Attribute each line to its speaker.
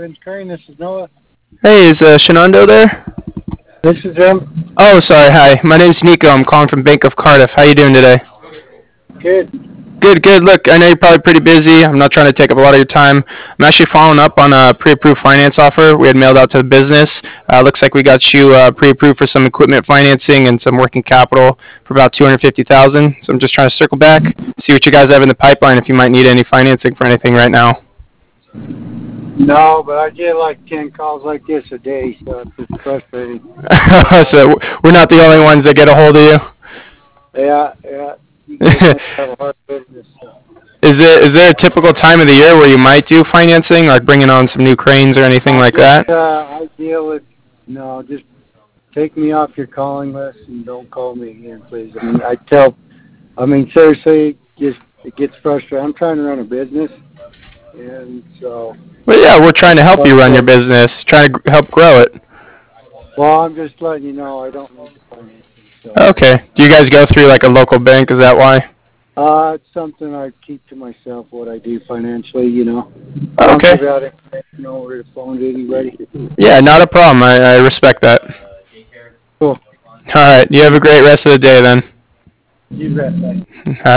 Speaker 1: Evans Crane. This is Noah.
Speaker 2: Hey, is Shenando there?
Speaker 1: This is him.
Speaker 2: Oh, sorry. Hi, my name's Nico. I'm calling from Bank of Cardiff. How you doing today?
Speaker 1: Good.
Speaker 2: Good, good. Look, I know you're probably pretty busy. I'm not trying to take up a lot of your time. I'm actually following up on a pre-approved finance offer we had mailed out to the business. Looks like we got you pre-approved for some equipment financing and some working capital for about 250,000. So I'm just trying to circle back, see what you guys have in the pipeline if you might need any financing for anything right now.
Speaker 1: No, but I get like 10 calls like this a day, so it's frustrating.
Speaker 2: So we're not the only ones that get a hold of you.
Speaker 1: Yeah. You guys must have a hard business. So.
Speaker 2: Is there a typical time of the year where you might do financing, like bringing on some new cranes or anything like that?
Speaker 1: I deal with, no, just take me off your calling list and don't call me again, please. Seriously, just it gets frustrating. I'm trying to run a business, and so.
Speaker 2: Well, yeah, we're trying to help you run your business, trying to help grow it.
Speaker 1: Well, I'm just letting you know I don't need the financing. So.
Speaker 2: Okay. Do you guys go through like a local bank? Is that why?
Speaker 1: It's something I keep to myself, what I do financially,
Speaker 2: Okay.
Speaker 1: Don't give out information over the phone to anybody.
Speaker 2: Yeah, not a problem. I respect that.
Speaker 1: Cool.
Speaker 2: All right. You have a great rest of the day then.
Speaker 1: You bet. Bye.